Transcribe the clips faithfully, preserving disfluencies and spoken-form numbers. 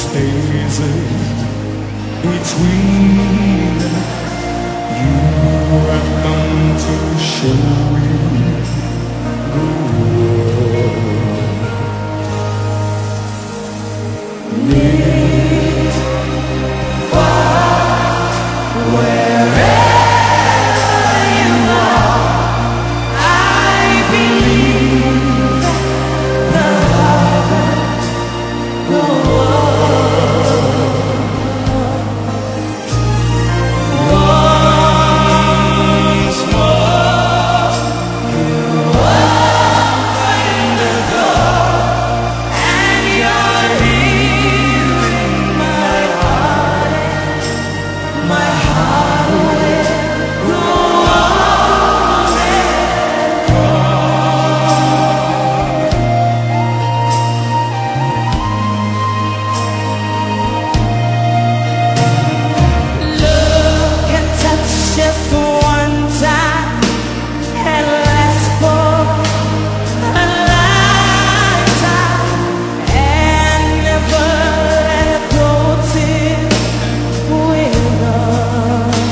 spaces between. You have come to show me the world. Near, far, wherever you are, I believe the heart will once more. You open the door, and you're here in my heart, and my heart will go on and look and touch just one time, and last for a lifetime, and never let go till we're gone.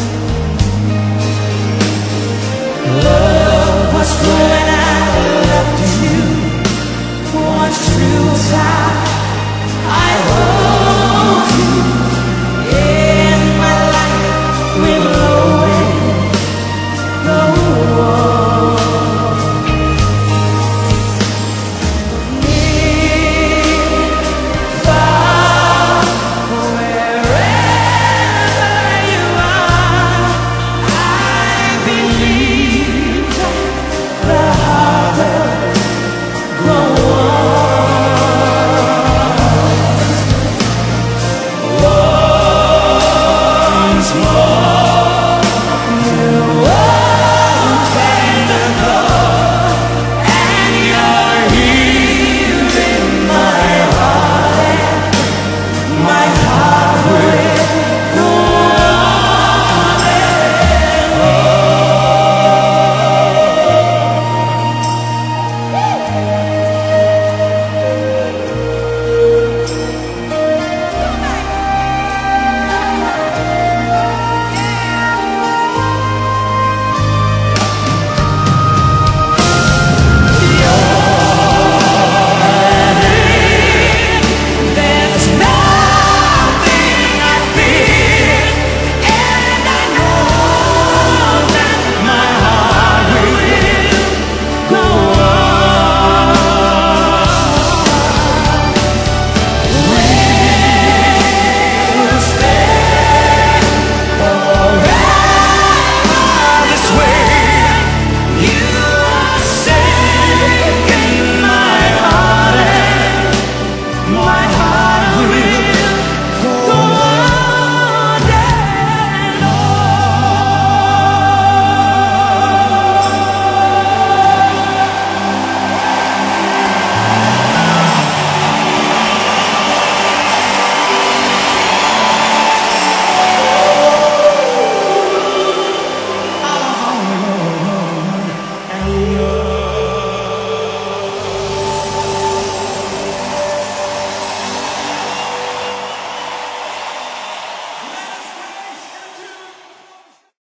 Love was when I loved you, one true time. I hold you in my life, will always go on. Near, far, wherever you are, I believe the heart will go on. Once more.